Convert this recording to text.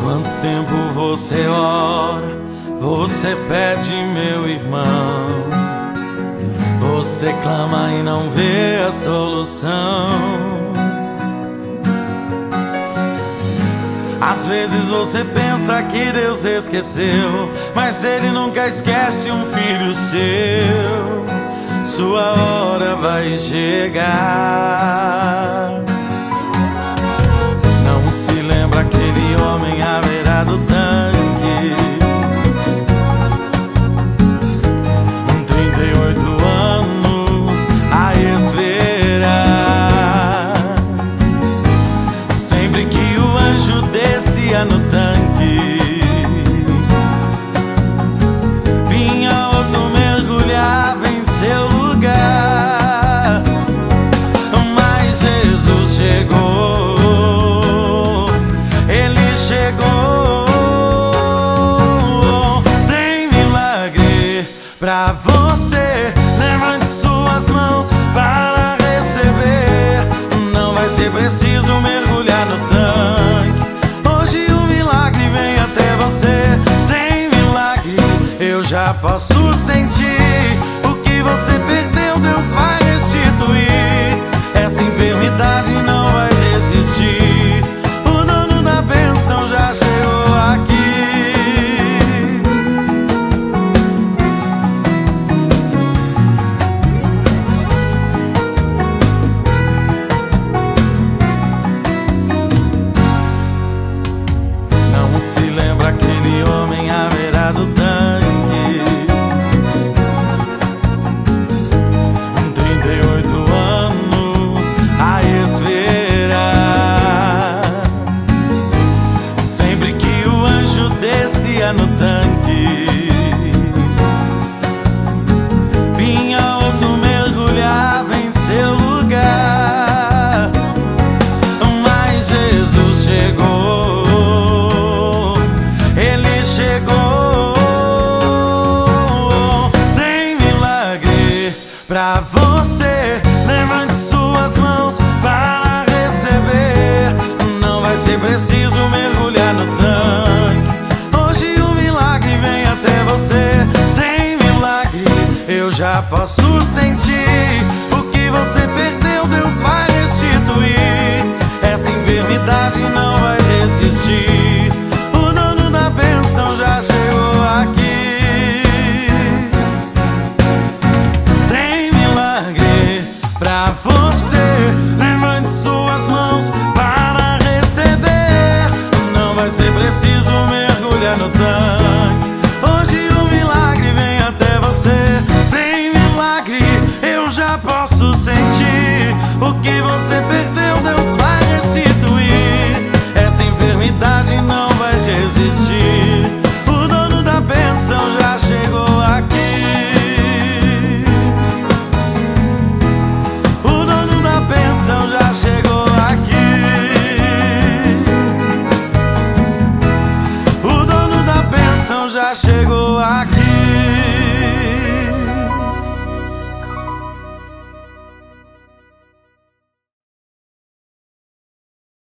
Quanto tempo você ora, você pede, meu irmão. Você clama e não vê a solução. Às vezes você pensa que Deus esqueceu, mas Ele nunca esquece um filho seu. Sua hora vai chegar. Não se lembra aquele homem à beira do tanque, 38 anos a esperar. Sempre que o anjo descia no tanque, vinha outro, mergulhava em seu lugar. Mas Jesus chegou, Ele chegou. Tem milagre pra você, levante suas mãos para receber. Não vai ser preciso mergulhar no tanque, hoje o milagre vem até você. Tem milagre, eu já posso sentir. O que você perdeu, Deus vai restituir. Essa enfermidade não vai resistir. O dono da bênção já chegou aqui. Não se lembra aquele homem à beira do tanque, 38 anos a esperar. Sempre que o anjo descia no tanque, vinha outro, mergulhava em seu lugar. Mas Jesus chegou, Ele chegou. Tem milagre pra você, levante suas mãos para receber. Não vai ser preciso mergulhar no tanque, hoje o milagre vem até você. Tem milagre, eu já posso sentir. O que você perdeu, Deus vai restituir. Essa enfermidade não vai resistir. O dono da bênção já chegou aqui. Tem milagre pra você, levante suas mãos para receber. Não vai ser preciso mergulhar no tanque,